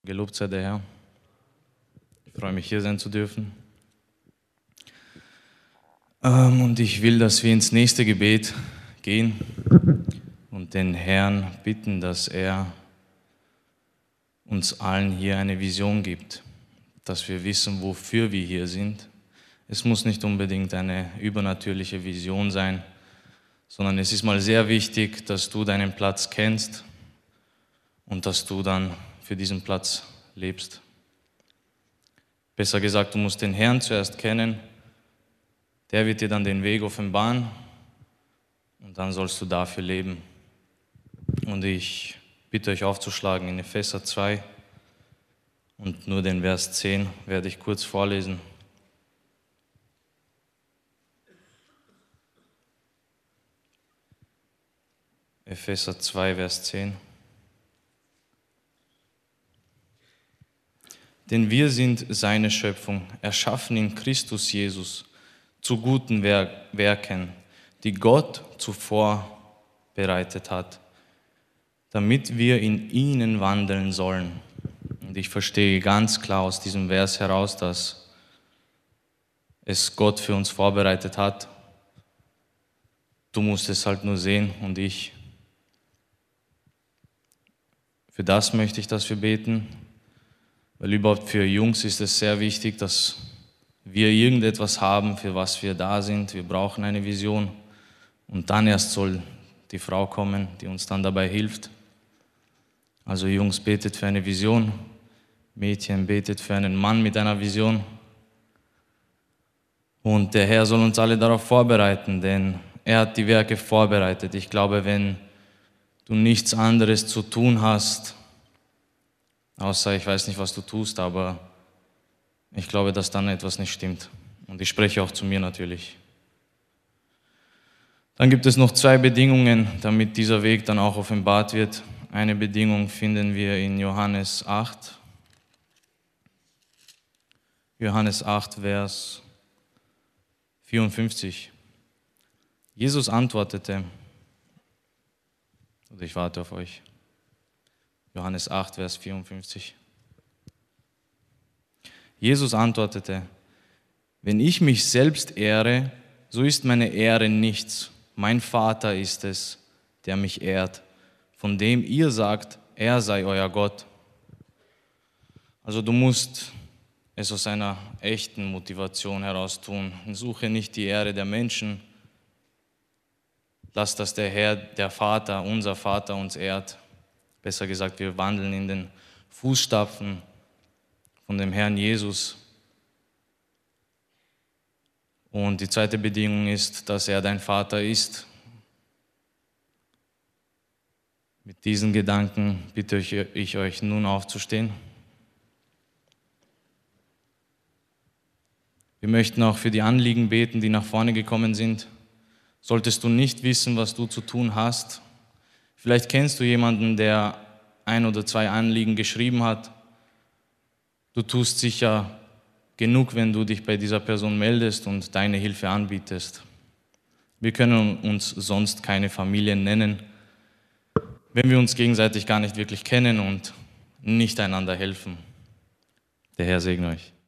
Gelobt sei der Herr. Ich freue mich, hier sein zu dürfen. Und ich will, dass wir ins nächste Gebet gehen und den Herrn bitten, dass er uns allen hier eine Vision gibt, dass wir wissen, wofür wir hier sind. Es muss nicht unbedingt eine übernatürliche Vision sein, sondern es ist mal sehr wichtig, dass du deinen Platz kennst und dass du dann für diesen Platz lebst. Besser gesagt, du musst den Herrn zuerst kennen, der wird dir dann den Weg offenbaren und dann sollst du dafür leben. Und ich bitte euch aufzuschlagen in Epheser 2 und nur den Vers 10 werde ich kurz vorlesen. Epheser 2, Vers 10. Denn wir sind seine Schöpfung, erschaffen in Christus Jesus zu guten Werken, die Gott zuvor bereitet hat, damit wir in ihnen wandeln sollen. Und ich verstehe ganz klar aus diesem Vers heraus, dass es Gott für uns vorbereitet hat. Du musst es halt nur sehen und ich. Für das möchte ich, dass wir beten. Weil überhaupt für Jungs ist es sehr wichtig, dass wir irgendetwas haben, für was wir da sind. Wir brauchen eine Vision. Und dann erst soll die Frau kommen, die uns dann dabei hilft. Also Jungs, betet für eine Vision. Mädchen, betet für einen Mann mit einer Vision. Und der Herr soll uns alle darauf vorbereiten, denn er hat die Werke vorbereitet. Ich glaube, wenn du nichts anderes zu tun hast, außer ich weiß nicht, was du tust, aber ich glaube, dass dann etwas nicht stimmt. Und ich spreche auch zu mir natürlich. Dann gibt es noch 2 Bedingungen, damit dieser Weg dann auch offenbart wird. Eine Bedingung finden wir in Johannes 8. Johannes 8, Vers 54. Jesus antwortete, oder ich warte auf euch. Johannes 8, Vers 54. Jesus antwortete, wenn ich mich selbst ehre, so ist meine Ehre nichts. Mein Vater ist es, der mich ehrt, von dem ihr sagt, er sei euer Gott. Also du musst es aus einer echten Motivation heraus tun. Suche nicht die Ehre der Menschen. Lass, dass der Herr, der Vater, unser Vater uns ehrt. Besser gesagt, wir wandeln in den Fußstapfen von dem Herrn Jesus. Und die zweite Bedingung ist, dass er dein Vater ist. Mit diesen Gedanken bitte ich euch nun aufzustehen. Wir möchten auch für die Anliegen beten, die nach vorne gekommen sind. Solltest du nicht wissen, was du zu tun hast, vielleicht kennst du jemanden, der 1 oder 2 Anliegen geschrieben hat. Du tust sicher genug, wenn du dich bei dieser Person meldest und deine Hilfe anbietest. Wir können uns sonst keine Familie nennen, wenn wir uns gegenseitig gar nicht wirklich kennen und nicht einander helfen. Der Herr segne euch.